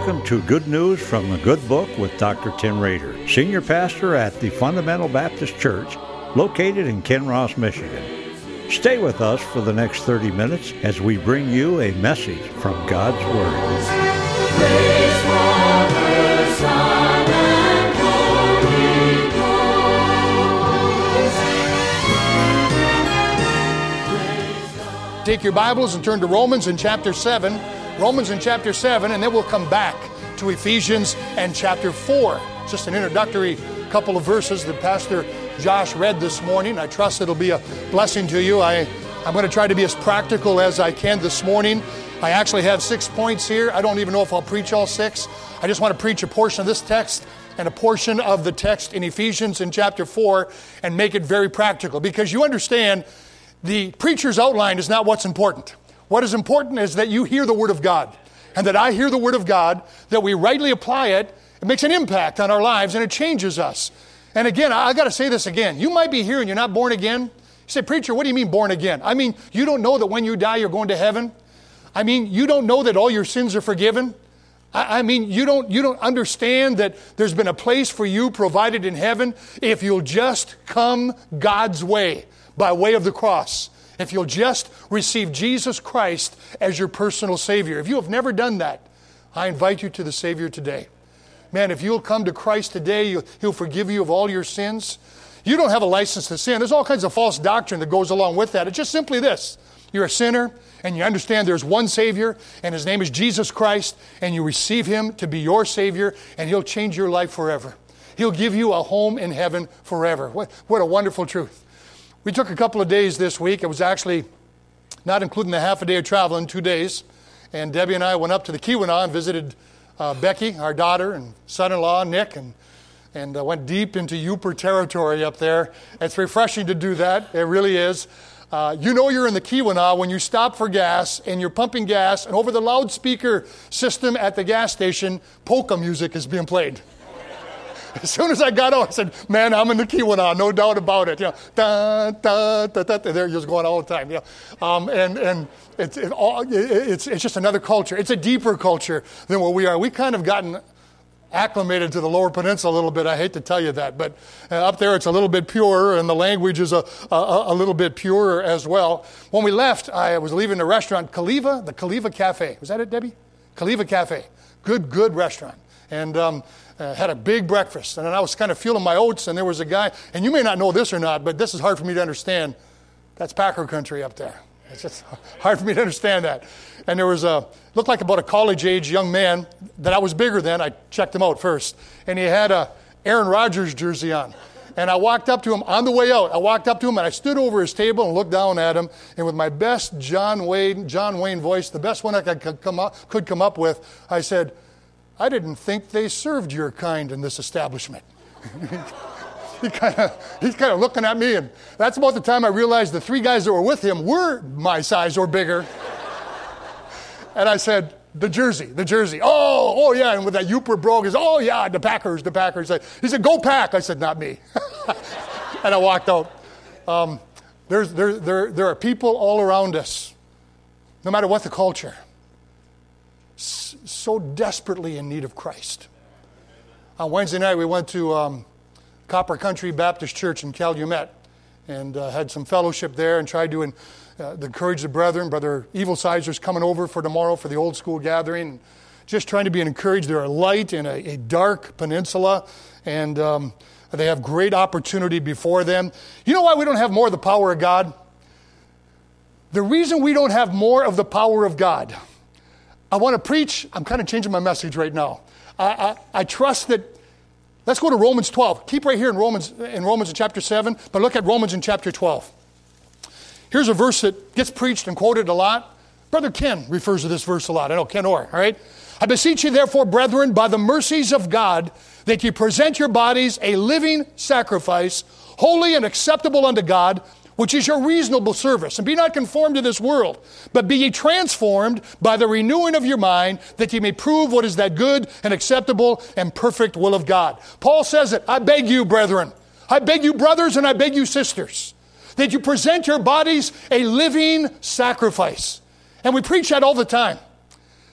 Welcome to Good News from the Good Book with Dr. Tim Rader, Senior Pastor at the Fundamental Baptist Church, located in Kinross, Michigan. Stay with us for the next 30 minutes as we bring you a message from God's Word. Praise Father, Son, and Holy Ghost. Take your Bibles and turn to Romans in chapter 7. Romans in chapter 7, and then we'll come back to Ephesians and chapter 4. Just an introductory couple of verses that Pastor Josh read this morning. I trust it'll be a blessing to you. I'm going to try to be as practical as I can this morning. I actually have 6 points here. I don't even know if I'll preach all 6. I just want to preach a portion of this text and a portion of the text in Ephesians in chapter 4 and make it very practical, because you understand the preacher's outline is not what's important. What is important is that you hear the Word of God, and that I hear the Word of God, that we rightly apply it. It makes an impact on our lives, and it changes us. And again, I got to say this again. You might be here and you're not born again. You say, preacher, what do you mean born again? I mean, you don't know that when you die, you're going to heaven. I mean, you don't know that all your sins are forgiven. I mean, you don't understand that there's been a place for you provided in heaven if you'll just come God's way, by way of the cross. If you'll just receive Jesus Christ as your personal Savior. If you have never done that, I invite you to the Savior today. Man, if you'll come to Christ today, He'll forgive you of all your sins. You don't have a license to sin. There's all kinds of false doctrine that goes along with that. It's just simply this. You're a sinner, and you understand there's one Savior, and His name is Jesus Christ, and you receive Him to be your Savior, and He'll change your life forever. He'll give you a home in heaven forever. What a wonderful truth. We took a couple of days this week. It was actually not including the half a day of traveling, 2 days. And Debbie and I went up to the Keweenaw and visited Becky, our daughter, and son-in-law, Nick, and went deep into Yooper territory up there. It's refreshing to do that. It really is. You know you're in the Keweenaw when you stop for gas and you're pumping gas, and over the loudspeaker system at the gas station, polka music is being played. As soon as I got out, I said, man, I'm in the Keweenaw, no doubt about it. You know, da, da, da, da, they're just going all the time. You know? And it's just another culture. It's a deeper culture than what we are. We've kind of gotten acclimated to the Lower Peninsula a little bit. I hate to tell you that, but up there it's a little bit purer, and the language is a little bit purer as well. When we left, I was leaving the restaurant, the Kaliva Cafe. Was that it, Debbie? Kaliva Cafe. Good restaurant. And had a big breakfast. And then I was kind of feeling my oats, and there was a guy, and you may not know this or not, but this is hard for me to understand. That's Packer country up there. It's just hard for me to understand that. And there was looked like about a college-age young man that I was bigger than. I checked him out first. And he had a Aaron Rodgers jersey on. And I walked up to him on the way out. I walked up to him, and I stood over his table and looked down at him. And with my best John Wayne voice, the best one I could come up with, I said, I didn't think they served your kind in this establishment. He's kind of looking at me, and that's about the time I realized the 3 guys that were with him were my size or bigger. And I said, the jersey. Oh yeah, and with that Yooper brogue, he said, oh yeah, the Packers. He said, go Pack. I said, not me. And I walked out. There are people all around us, no matter what the culture, so desperately in need of Christ. On Wednesday night, we went to Copper Country Baptist Church in Calumet and had some fellowship there and tried to encourage the brethren. Brother Evilsizer's coming over for tomorrow for the old school gathering. Just trying to be encouraged. They're a light in a dark peninsula, and they have great opportunity before them. You know why we don't have more of the power of God? The reason we don't have more of the power of God, I want to preach. I'm kind of changing my message right now. I trust that. Let's go to Romans 12. Keep right here in Romans in chapter 7, but look at Romans in chapter 12. Here's a verse that gets preached and quoted a lot. Brother Ken refers to this verse a lot. I know, Ken Orr, all right? I beseech you, therefore, brethren, by the mercies of God, that you present your bodies a living sacrifice, holy and acceptable unto God, which is your reasonable service. And be not conformed to this world, but be ye transformed by the renewing of your mind, that ye may prove what is that good and acceptable and perfect will of God. Paul says it, I beg you, brethren, I beg you, brothers, and I beg you, sisters, that you present your bodies a living sacrifice. And we preach that all the time.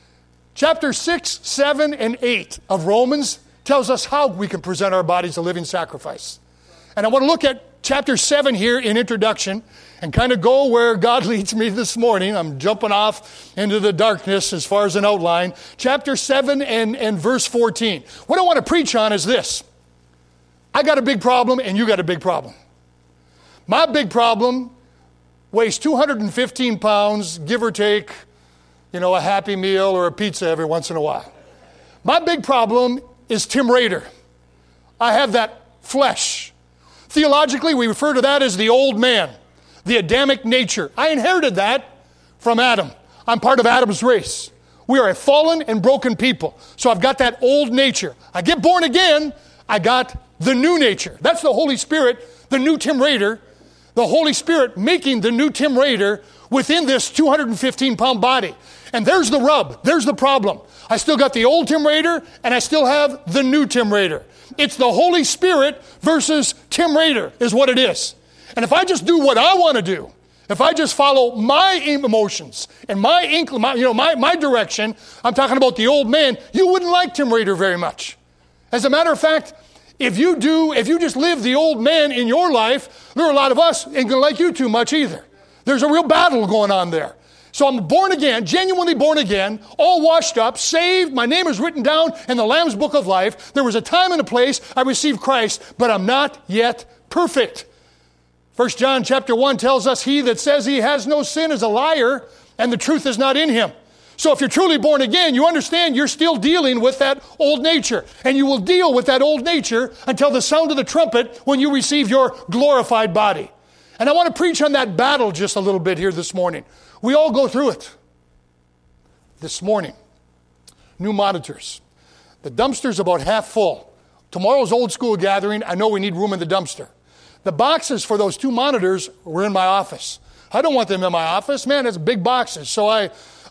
Chapter 6, 7, and 8 of Romans tells us how we can present our bodies a living sacrifice. And I want to look at chapter 7 here in introduction and kind of go where God leads me this morning. I'm jumping off into the darkness as far as an outline. Chapter 7 and verse 14. What I want to preach on is this. I got a big problem and you got a big problem. My big problem weighs 215 pounds, give or take, a Happy Meal or a pizza every once in a while. My big problem is Tim Rader. I have that flesh. Theologically, we refer to that as the old man, the Adamic nature. I inherited that from Adam. I'm part of Adam's race. We are a fallen and broken people. So I've got that old nature. I get born again, I got the new nature. That's the Holy Spirit, the new Tim Rader, the Holy Spirit making the new Tim Rader within this 215-pound body. And there's the rub. There's the problem. I still got the old Tim Rader, and I still have the new Tim Rader. It's the Holy Spirit versus Tim Rader is what it is. And if I just do what I want to do, if I just follow my emotions and my direction, I'm talking about the old man, you wouldn't like Tim Rader very much. As a matter of fact, if you just live the old man in your life, there are a lot of us ain't going to like you too much either. There's a real battle going on there. So I'm born again, genuinely born again, all washed up, saved. My name is written down in the Lamb's Book of Life. There was a time and a place I received Christ, but I'm not yet perfect. 1 John chapter 1 tells us, he that says he has no sin is a liar, and the truth is not in him. So if you're truly born again, you understand you're still dealing with that old nature. And you will deal with that old nature until the sound of the trumpet when you receive your glorified body. And I want to preach on that battle just a little bit here this morning. We all go through it. This morning, new monitors. The dumpster's about half full. Tomorrow's old school gathering. I know we need room in the dumpster. The boxes for those two monitors were in my office. I don't want them in my office. Man, it's big boxes. So I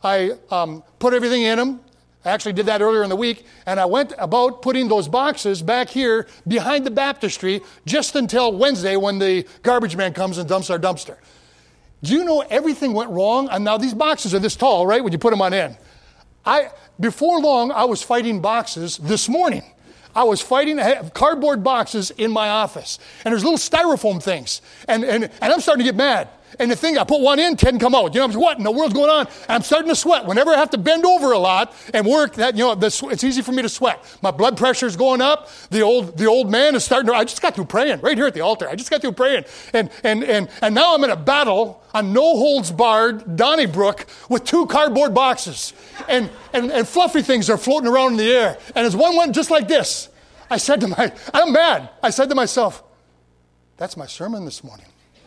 put everything in them. I actually did that earlier in the week, and I went about putting those boxes back here behind the baptistry just until Wednesday when the garbage man comes and dumps our dumpster. Do you know everything went wrong? And now these boxes are this tall, right, when you put them on end. Before long, I was fighting boxes this morning. I have cardboard boxes in my office, and there's little styrofoam things, and I'm starting to get mad. And the thing, I put one in, 10 come out. I'm what in the world's going on? And I'm starting to sweat. Whenever I have to bend over a lot and work, it's easy for me to sweat. My blood pressure's going up. The old man is starting to, I just got through praying right here at the altar. I just got through praying. And now I'm in a battle on no holds barred Donnybrook with two cardboard boxes. And fluffy things are floating around in the air. And as one went just like this, I'm mad. I said to myself, that's my sermon this morning.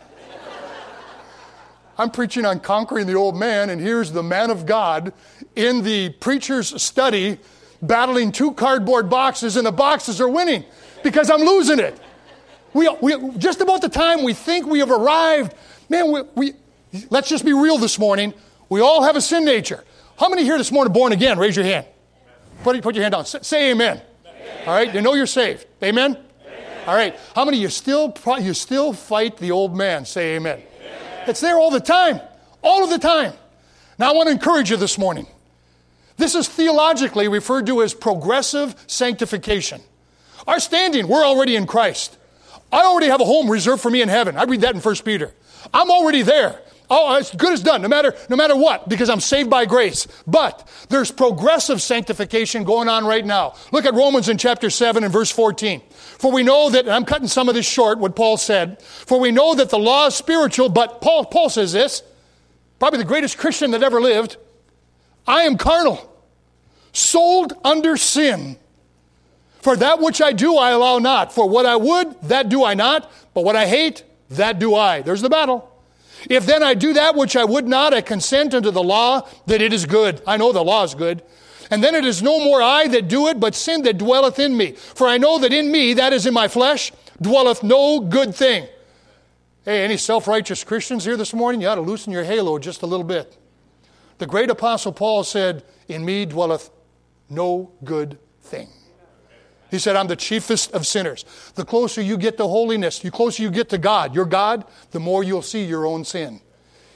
I'm preaching on conquering the old man, and here's the man of God in the preacher's study battling two cardboard boxes, and the boxes are winning because I'm losing it. We just about the time we think we have arrived, man, let's just be real this morning. We all have a sin nature. How many here this morning born again? Raise your hand. Put your hand down. Say amen. Amen. All right, you know you're saved. Amen? Amen. All right, how many of you still fight the old man? Say amen. It's there all the time. All of the time. Now I want to encourage you this morning. This is theologically referred to as progressive sanctification. Our standing, we're already in Christ. I already have a home reserved for me in heaven. I read that in 1 Peter. I'm already there. Oh, it's good as done, no matter what, because I'm saved by grace. But there's progressive sanctification going on right now. Look at Romans in chapter 7 and verse 14. For we know that, and I'm cutting some of this short, what Paul said, for we know that the law is spiritual, but Paul says this, probably the greatest Christian that ever lived, I am carnal, sold under sin. For that which I do, I allow not. For what I would, that do I not. But what I hate, that do I. There's the battle. If then I do that which I would not, I consent unto the law that it is good. I know the law is good. And then it is no more I that do it, but sin that dwelleth in me. For I know that in me, that is in my flesh, dwelleth no good thing. Hey, any self-righteous Christians here this morning? You ought to loosen your halo just a little bit. The great apostle Paul said, in me dwelleth no good thing. He said, I'm the chiefest of sinners. The closer you get to holiness, the closer you get to God, your God, the more you'll see your own sin.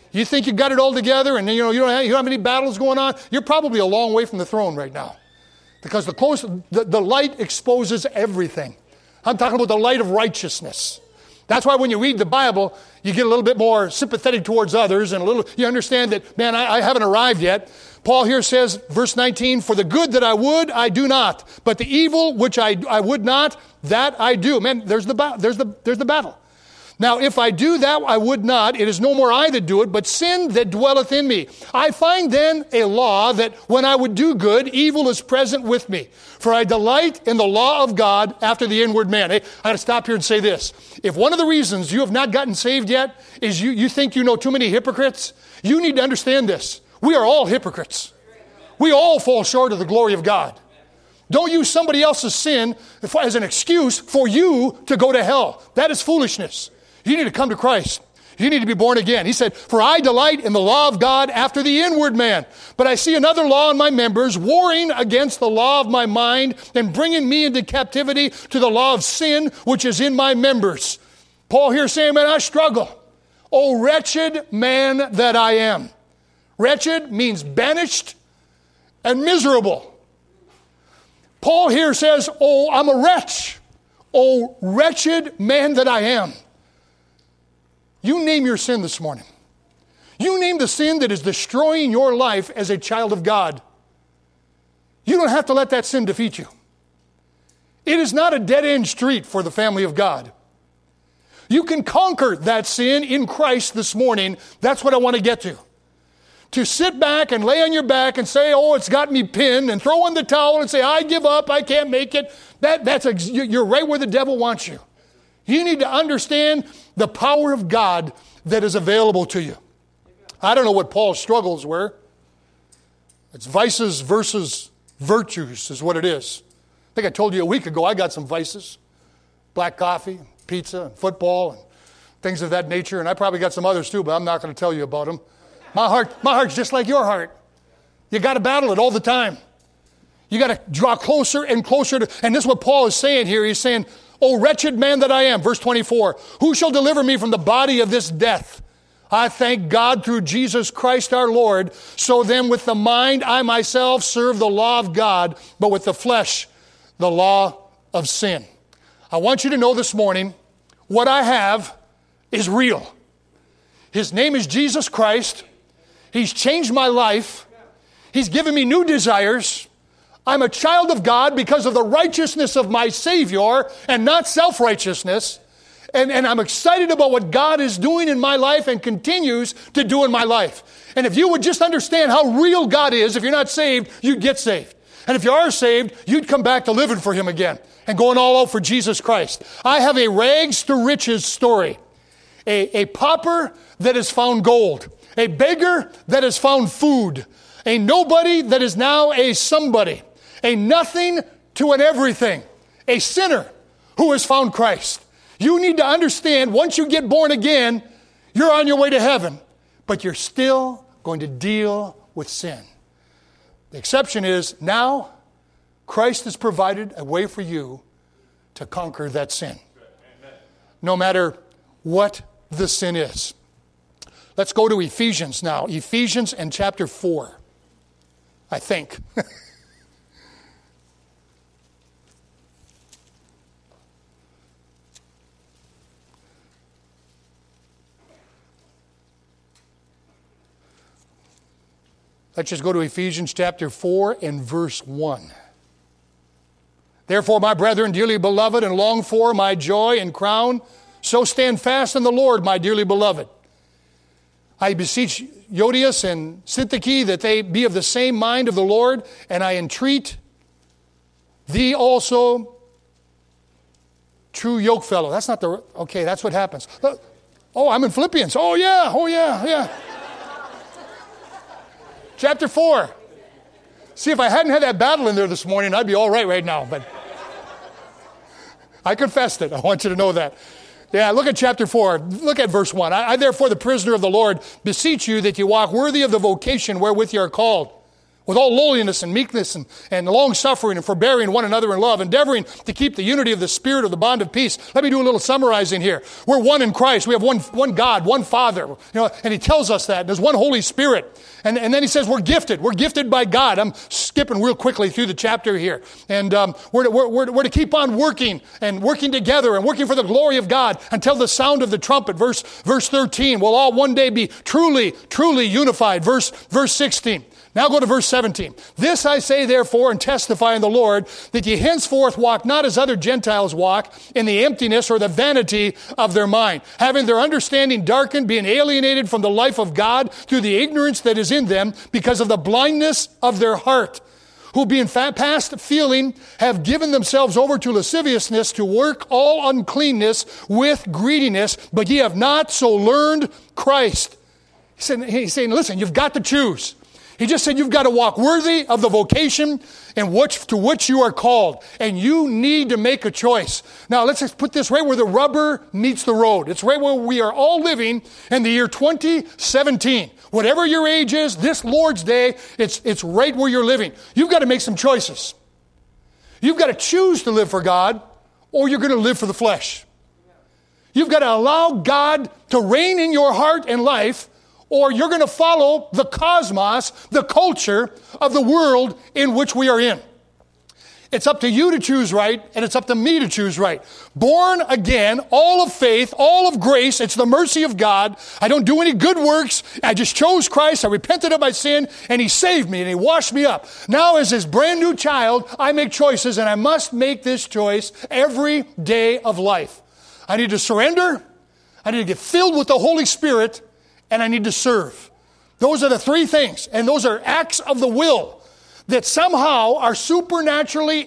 You think you got it all together and you don't have any battles going on? You're probably a long way from the throne right now. Because the light exposes everything. I'm talking about the light of righteousness. That's why when you read the Bible, you get a little bit more sympathetic towards others and you understand that, man, I haven't arrived yet. Paul here says, verse 19, for the good that I would, I do not. But the evil which I would not, that I do. Man, there's the battle. Now, if I do that I would not, it is no more I that do it, but sin that dwelleth in me. I find then a law that when I would do good, evil is present with me. For I delight in the law of God after the inward man. Hey, I got to stop here and say this. If one of the reasons you have not gotten saved yet is you think you know too many hypocrites, you need to understand this. We are all hypocrites. We all fall short of the glory of God. Don't use somebody else's sin as an excuse for you to go to hell. That is foolishness. You need to come to Christ. You need to be born again. He said, for I delight in the law of God after the inward man. But I see another law in my members, warring against the law of my mind and bringing me into captivity to the law of sin, which is in my members. Paul here saying, man, I struggle. Oh, wretched man that I am. Wretched means banished and miserable. Paul here says, oh, I'm a wretch. Oh, wretched man that I am. You name your sin this morning. You name the sin that is destroying your life as a child of God. You don't have to let that sin defeat you. It is not a dead-end street for the family of God. You can conquer that sin in Christ this morning. That's what I want to get to. To sit back and lay on your back and say, oh, it's got me pinned, and throw in the towel and say, I give up, I can't make it. You're right where the devil wants you. You need to understand the power of God that is available to you. I don't know what Paul's struggles were. It's vices versus virtues is what it is. I think I told you a week ago I got some vices. Black coffee, pizza, and football, and things of that nature. And I probably got some others too, but I'm not going to tell you about them. My heart's just like your heart. You got to battle it all the time. You got to draw closer and closer to, and this is what Paul is saying here. He's saying, oh, wretched man that I am. Verse 24, who shall deliver me from the body of this death? I thank God through Jesus Christ our Lord. So then with the mind I myself serve the law of God, but with the flesh the law of sin. I want you to know this morning, what I have is real. His name is Jesus Christ. He's changed my life. He's given me new desires. I'm a child of God because of the righteousness of my Savior and not self-righteousness. And I'm excited about what God is doing in my life and continues to do in my life. And if you would just understand how real God is, if you're not saved, you'd get saved. And if you are saved, you'd come back to living for Him again and going all out for Jesus Christ. I have a rags to riches story. A pauper that has found gold. A beggar that has found food. A nobody that is now a somebody. A nothing to an everything. A sinner who has found Christ. You need to understand, once you get born again, you're on your way to heaven, but you're still going to deal with sin. The exception is now Christ has provided a way for you to conquer that sin. No matter what the sin is. Let's go to Ephesians now. Ephesians and chapter 4, I think. Let's just go to Ephesians chapter 4 and verse 1. Therefore, my brethren, dearly beloved and longed for, my joy and crown, so stand fast in the Lord, my dearly beloved. I beseech Euodias and Syntyche that they be of the same mind of the Lord, and I entreat thee also, true yokefellow. That's not the, okay, that's what happens. Oh, I'm in Philippians. Oh yeah. Chapter 4. See, if I hadn't had that battle in there this morning, I'd be all right now. But I confessed it. I want you to know that. Yeah, look at chapter 4. Look at verse 1. I therefore, the prisoner of the Lord, beseech you that you walk worthy of the vocation wherewith you are called. with all lowliness and meekness and long-suffering and forbearing one another in love, endeavoring to keep the unity of the Spirit of the bond of peace. Let me do a little summarizing here. We're one in Christ. We have one God, one Father, and he tells us that. There's one Holy Spirit. And then he says we're gifted. We're gifted by God. I'm skipping real quickly through the chapter here. And we're to keep on working and working together and working for the glory of God until the sound of the trumpet. Verse 13, we'll all one day be truly, truly unified. Verse 16. Now go to verse 17. This I say therefore and testify in the Lord, that ye henceforth walk not as other Gentiles walk, in the emptiness or the vanity of their mind, having their understanding darkened, being alienated from the life of God through the ignorance that is in them, because of the blindness of their heart, who being past feeling have given themselves over to lasciviousness, to work all uncleanness with greediness, but ye have not so learned Christ. He's saying, listen, you've got to choose. He just said you've got to walk worthy of the vocation to which you are called. And you need to make a choice. Now, let's just put this right where the rubber meets the road. It's right where we are all living in the year 2017. Whatever your age is, this Lord's Day, it's right where you're living. You've got to make some choices. You've got to choose to live for God, or you're going to live for the flesh. You've got to allow God to reign in your heart and life, or you're going to follow the cosmos, the culture of the world in which we are in. It's up to you to choose right, and it's up to me to choose right. Born again, all of faith, all of grace. It's the mercy of God. I don't do any good works. I just chose Christ. I repented of my sin, and he saved me, and he washed me up. Now, as his brand new child, I make choices, and I must make this choice every day of life. I need to surrender. I need to get filled with the Holy Spirit, and I need to serve. Those are the three things, and those are acts of the will that somehow are supernaturally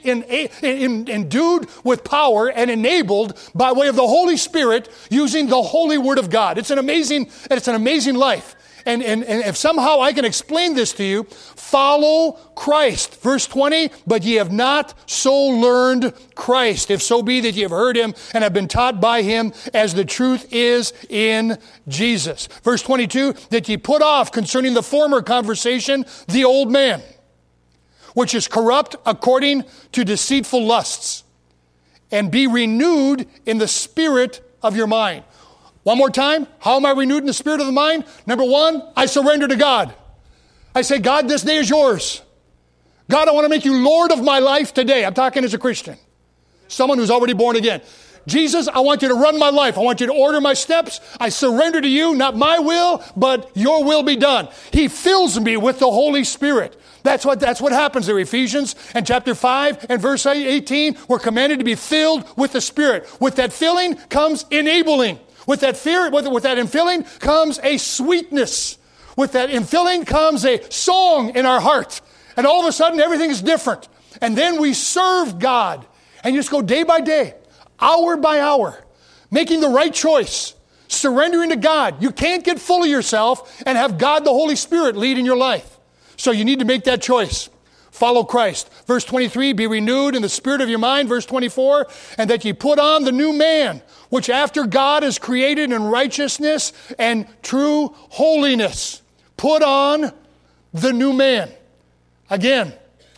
endued with power and enabled by way of the Holy Spirit using the Holy Word of God. It's an amazing life. And if somehow I can explain this to you, follow Christ. Verse 20, but ye have not so learned Christ, if so be that ye have heard him and have been taught by him, as the truth is in Jesus. Verse 22, that ye put off concerning the former conversation the old man, which is corrupt according to deceitful lusts, and be renewed in the spirit of your mind. One more time, how am I renewed in the spirit of the mind? Number one, I surrender to God. I say, God, this day is yours. God, I want to make you Lord of my life today. I'm talking as a Christian, someone who's already born again. Jesus, I want you to run my life. I want you to order my steps. I surrender to you, not my will, but your will be done. He fills me with the Holy Spirit. That's what happens there. Ephesians and chapter 5 and verse 18, we're commanded to be filled with the Spirit. With that filling comes enabling. With that infilling comes a sweetness. With that infilling comes a song in our heart. And all of a sudden, everything is different. And then we serve God. And you just go day by day, hour by hour, making the right choice, surrendering to God. You can't get full of yourself and have God, the Holy Spirit, lead in your life. So you need to make that choice. Follow Christ. Verse 23, be renewed in the spirit of your mind. Verse 24, and that ye put on the new man, which after God is created in righteousness and true holiness. Put on the new man. Again,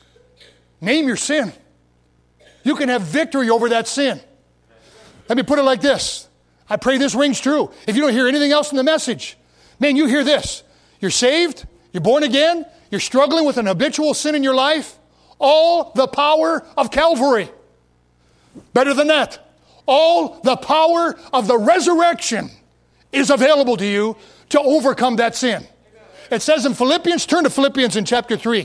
name your sin. You can have victory over that sin. Let me put it like this. I pray this rings true. If you don't hear anything else in the message, man, you hear this. You're saved. You're born again. You're struggling with an habitual sin in your life. All the power of Calvary. Better than that. All the power of the resurrection is available to you to overcome that sin. It says in Philippians, turn to Philippians in chapter 3.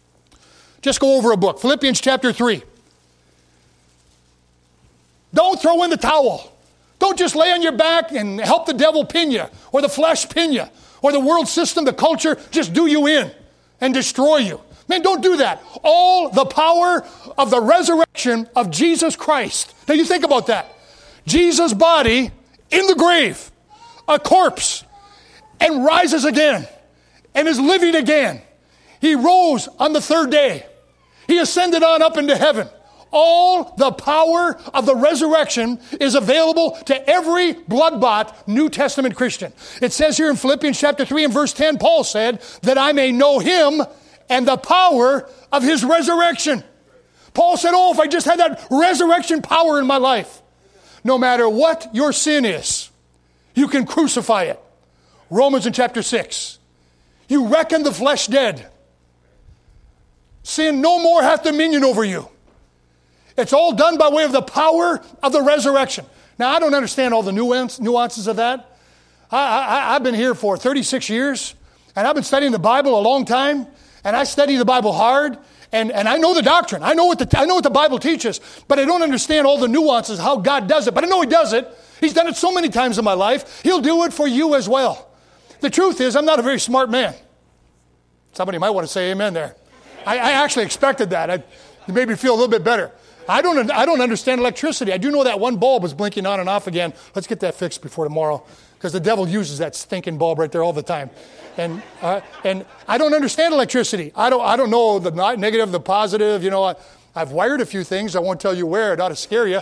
Just go over a book. Philippians chapter 3. Don't throw in the towel. Don't just lay on your back and help the devil pin you, or the flesh pin you, or the world system, the culture, just do you in and destroy you. Man, don't do that. All the power of the resurrection of Jesus Christ. Now you think about that. Jesus' body in the grave, a corpse, and rises again, and is living again. He rose on the third day. He ascended on up into heaven. All the power of the resurrection is available to every blood-bought New Testament Christian. It says here in Philippians chapter 3 and verse 10, Paul said, that I may know him and the power of his resurrection. Paul said, if I just had that resurrection power in my life, no matter what your sin is, you can crucify it. Romans in chapter 6. You reckon the flesh dead. Sin no more hath dominion over you. It's all done by way of the power of the resurrection. Now, I don't understand all the nuances of that. I've been here for 36 years, and I've been studying the Bible a long time, and I study the Bible hard, and I know the doctrine. I know what the Bible teaches, but I don't understand all the nuances, how God does it. But I know He does it. He's done it so many times in my life. He'll do it for you as well. The truth is, I'm not a very smart man. Somebody might want to say amen there. I actually expected that. It made me feel a little bit better. I don't understand electricity. I do know that one bulb was blinking on and off again. Let's get that fixed before tomorrow, because the devil uses that stinking bulb right there all the time. And I don't understand electricity. I don't know the negative, the positive. You know, I've wired a few things. I won't tell you where. It ought to scare you.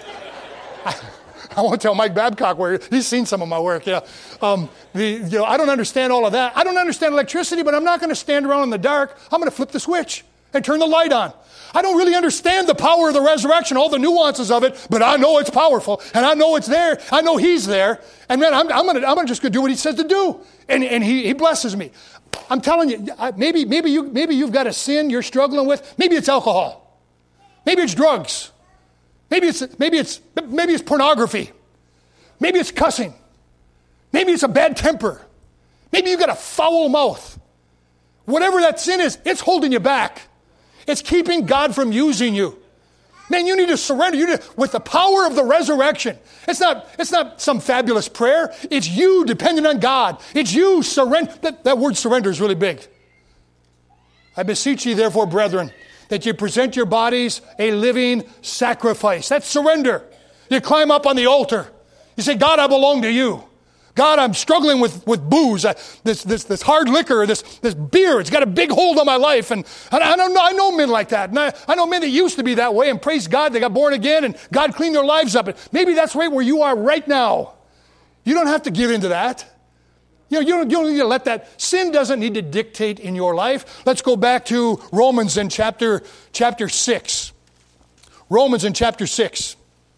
I won't tell Mike Babcock where. He's seen some of my work. Yeah. I don't understand all of that. I don't understand electricity, but I'm not going to stand around in the dark. I'm going to flip the switch and turn the light on. I don't really understand the power of the resurrection, all the nuances of it, but I know it's powerful, and I know it's there. I know He's there, and man, I'm gonna just do what He says to do, and He blesses me. I'm telling you, maybe you've got a sin you're struggling with. Maybe it's alcohol. Maybe it's drugs. Maybe it's pornography. Maybe it's cussing. Maybe it's a bad temper. Maybe you've got a foul mouth. Whatever that sin is, it's holding you back. It's keeping God from using you. Man, you need to surrender. With the power of the resurrection. It's not some fabulous prayer. It's you dependent on God. It's you surrender. That word surrender is really big. I beseech ye, therefore, brethren, that you present your bodies a living sacrifice. That's surrender. You climb up on the altar. You say, God, I belong to you. God, I'm struggling with booze, this hard liquor, this beer. It's got a big hold on my life. And I know men like that. And I know men that used to be that way. And praise God, they got born again and God cleaned their lives up. And maybe that's right where you are right now. You don't have to give into that. You don't need to let that. Sin doesn't need to dictate in your life. Let's go back to Romans in chapter 6. Romans in chapter 6.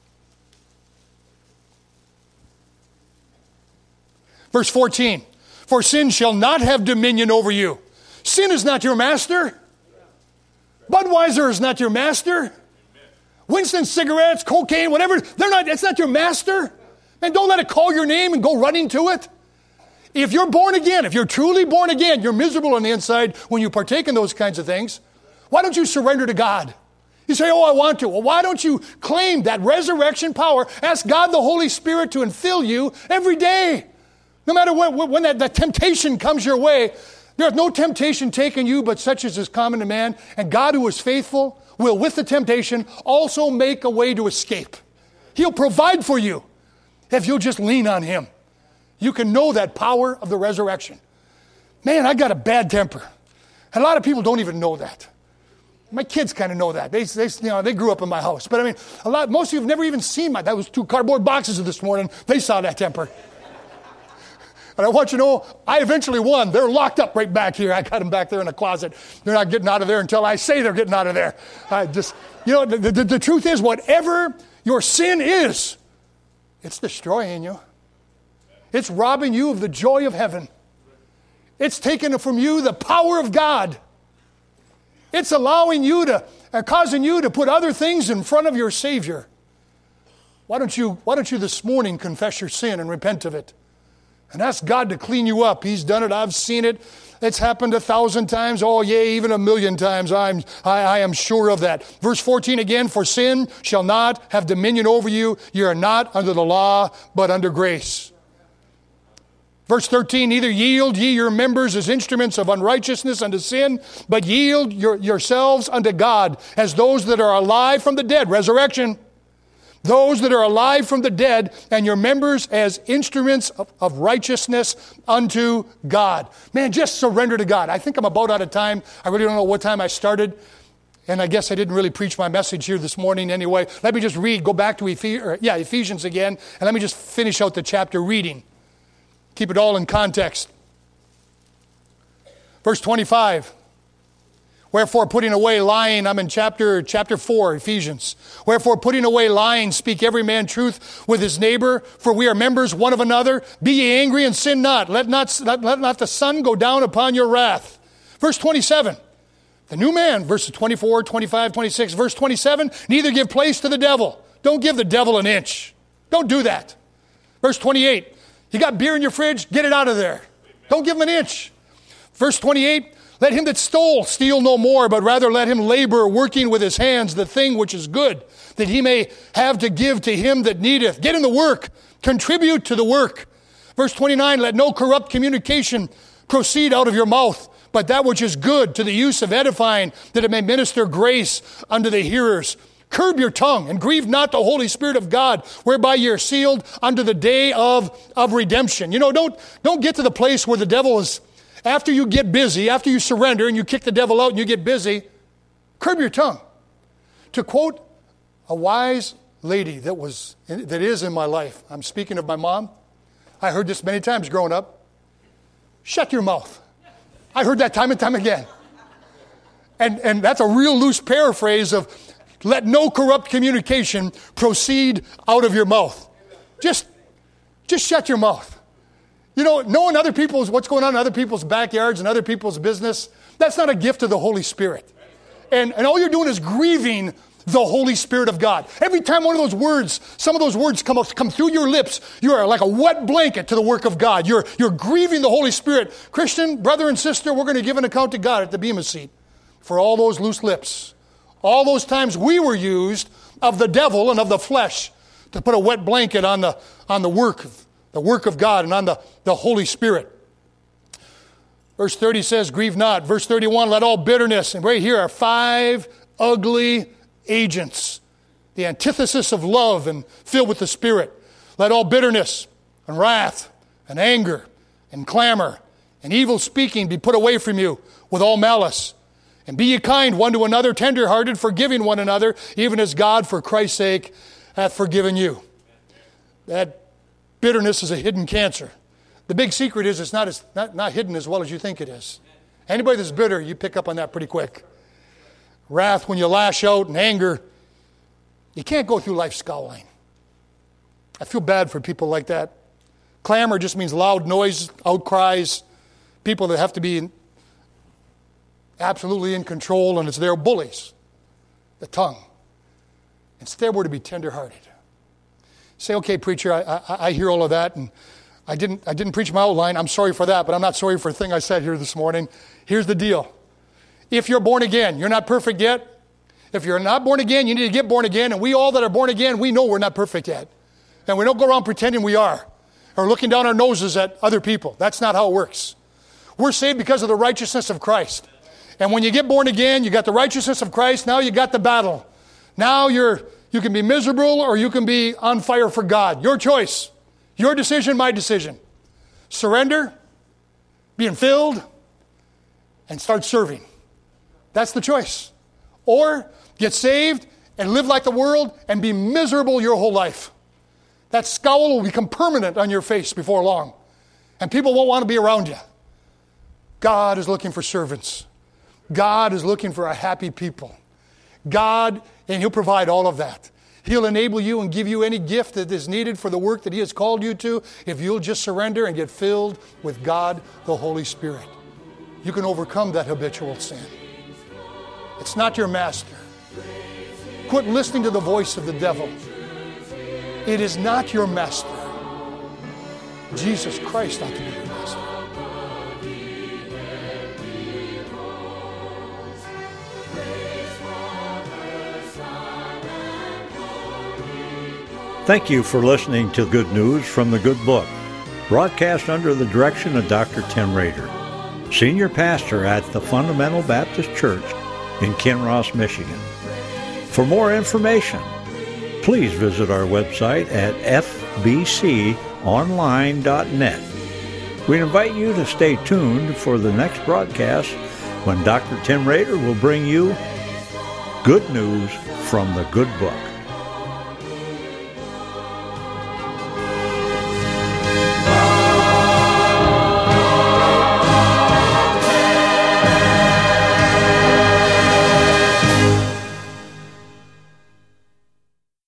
Verse 14, for sin shall not have dominion over you. Sin is not your master. Budweiser is not your master. Winston cigarettes, cocaine, whatever, it's not your master. And don't let it call your name and go running to it. If you're born again, if you're truly born again, you're miserable on the inside when you partake in those kinds of things. Why don't you surrender to God? You say, I want to. Well, why don't you claim that resurrection power? Ask God the Holy Spirit to infill you every day. No matter when that temptation comes your way, there is no temptation taken you but such as is common to man. And God, who is faithful, will with the temptation also make a way to escape. He'll provide for you if you'll just lean on Him. You can know that power of the resurrection. Man, I got a bad temper. And a lot of people don't even know that. My kids kind of know that. They grew up in my house. But I mean, most of you have never even seen that was 2 cardboard boxes this morning. They saw that temper. And I want you to know, I eventually won. They're locked up right back here. I got them back there in the closet. They're not getting out of there until I say they're getting out of there. The truth is, whatever your sin is, it's destroying you. It's robbing you of the joy of heaven. It's taking from you the power of God. It's allowing you causing you to put other things in front of your Savior. Why don't you this morning confess your sin and repent of it? And ask God to clean you up. He's done it. I've seen it. It's happened 1,000 times. Oh, yea, even 1,000,000 times. I am sure of that. Verse 14 again, for sin shall not have dominion over you. You are not under the law, but under grace. Verse 13, neither yield ye your members as instruments of unrighteousness unto sin, but yield yourselves unto God as those that are alive from the dead. Resurrection. Those that are alive from the dead, and your members as instruments of righteousness unto God. Man, just surrender to God. I think I'm about out of time. I really don't know what time I started, and I guess I didn't really preach my message here this morning anyway. Let me just go back to Ephesians again, and let me just finish out the chapter reading. Keep it all in context. Verse 25. Wherefore, putting away lying, I'm in chapter 4, Ephesians. Wherefore, putting away lying, speak every man truth with his neighbor, for we are members one of another. Be ye angry and sin not. Let not the sun go down upon your wrath. Verse 27, the new man, verses 24, 25, 26. Verse 27, neither give place to the devil. Don't give the devil an inch. Don't do that. Verse 28, you got beer in your fridge? Get it out of there. Don't give him an inch. Verse 28, let him that stole steal no more, but rather let him labor, working with his hands the thing which is good, that he may have to give to him that needeth. Get in the work. Contribute to the work. Verse 29, let no corrupt communication proceed out of your mouth, but that which is good to the use of edifying, that it may minister grace unto the hearers. Curb your tongue, and grieve not the Holy Spirit of God, whereby ye are sealed unto the day of redemption. Don't get to the place where the devil is. After you get busy, after you surrender and you kick the devil out and you get busy, curb your tongue. To quote a wise lady that is in my life, I'm speaking of my mom. I heard this many times growing up. Shut your mouth. I heard that time and time again. And that's a real loose paraphrase of let no corrupt communication proceed out of your mouth. Just shut your mouth. Knowing what's going on in other people's backyards and other people's business, that's not a gift of the Holy Spirit. And all you're doing is grieving the Holy Spirit of God. Every time some of those words come through your lips, you are like a wet blanket to the work of God. You're grieving the Holy Spirit. Christian, brother and sister, we're going to give an account to God at the Bema seat for all those loose lips. All those times we were used of the devil and of the flesh to put a wet blanket on the work of God and on the Holy Spirit. Verse 30 says, grieve not. Verse 31, let all bitterness. And right here are 5 ugly agents, the antithesis of love and filled with the Spirit. Let all bitterness and wrath and anger and clamor and evil speaking be put away from you with all malice. And be ye kind one to another, tender-hearted, forgiving one another, even as God, for Christ's sake, hath forgiven you. That bitterness is a hidden cancer. The big secret is it's not hidden as well as you think it is. Anybody that's bitter, you pick up on that pretty quick. Wrath, when you lash out, and anger, you can't go through life scowling. I feel bad for people like that. Clamor just means loud noise, outcries, people that have to be absolutely in control, and it's their bullies, the tongue. Instead, we're to be tender-hearted. Say, okay, preacher, I hear all of that, and I didn't preach my outline. I'm sorry for that, but I'm not sorry for a thing I said here this morning. Here's the deal. If you're born again, you're not perfect yet. If you're not born again, you need to get born again, and we all that are born again, we know we're not perfect yet. And we don't go around pretending we are, or looking down our noses at other people. That's not how it works. We're saved because of the righteousness of Christ. And when you get born again, you got the righteousness of Christ. Now you got the battle. Now you can be miserable or you can be on fire for God. Your choice. Your decision, my decision. Surrender, being filled, and start serving. That's the choice. Or get saved and live like the world and be miserable your whole life. That scowl will become permanent on your face before long. And people won't want to be around you. God is looking for servants. God is looking for a happy people. God, and He'll provide all of that. He'll enable you and give you any gift that is needed for the work that He has called you to if you'll just surrender and get filled with God, the Holy Spirit. You can overcome that habitual sin. It's not your master. Quit listening to the voice of the devil. It is not your master. Jesus Christ ought to be your master. Thank you for listening to Good News from the Good Book, broadcast under the direction of Dr. Tim Rader, Senior Pastor at the Fundamental Baptist Church in Kinross, Michigan. For more information, please visit our website at fbconline.net. We invite you to stay tuned for the next broadcast when Dr. Tim Rader will bring you Good News from the Good Book.